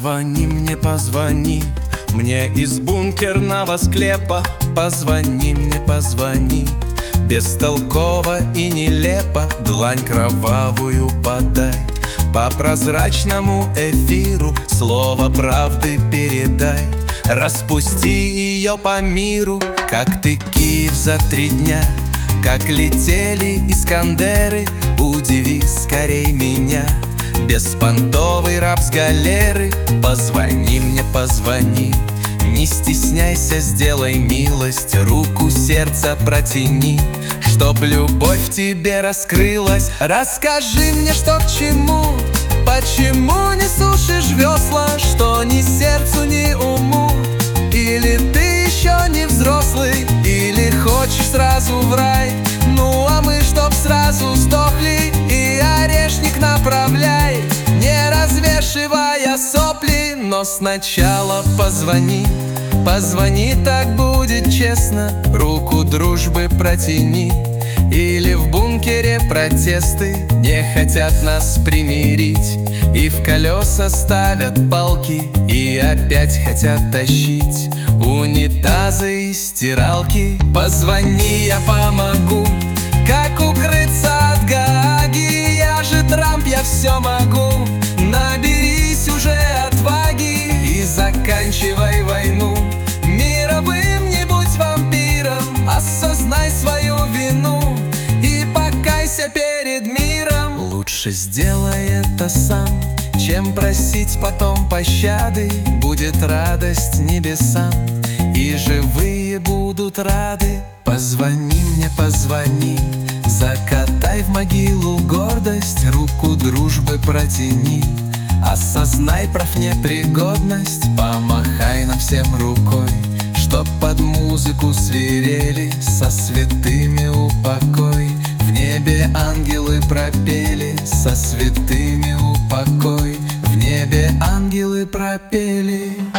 Позвони мне, позвони мне из бункерного склепа. Позвони мне, позвони, бестолково и нелепо. Длань кровавую подай, по прозрачному эфиру слово правды передай. Распусти ее по миру, как ты Киев за 3 дня, как летели Искандеры. Удиви скорей меня, беспонтовый раб с галеры. Позвони мне, позвони, не стесняйся, сделай милость, руку сердца протяни, чтоб любовь в тебе раскрылась. Расскажи мне, что к чему, почему не сушишь весла, что ни сердцу, ни уму. Или ты еще не взрослый, или хочешь сразу в рай. Ну а мы, чтоб сразу сдохли, и орешник направляй, не развешивая сопли. Но сначала позвони, позвони, так будет честно, руку дружбы протяни. Или в бункере протесты не хотят нас примирить, и в колеса ставят палки, и опять хотят тащить унитазы и стиралки. Позвони, я помогу, как укрыться от Гааги. Я же Трамп, я все могу. Наберись уже отваги и заканчивай войну. Мировым не будь вампиром, осознай свою вину и покайся перед миром. Лучше сделай это сам, чем просить потом пощады. Будет радость небесам, и живые будут рады. Позвони мне, позвони, закатай в могилу гордость, руку дружбы протяни. Осознай профнепригодность, помахай нам всем рукой, чтоб под музыку свирели, со святыми упокой. В небе ангелы пропели, со святыми упокой. В небе ангелы пропели.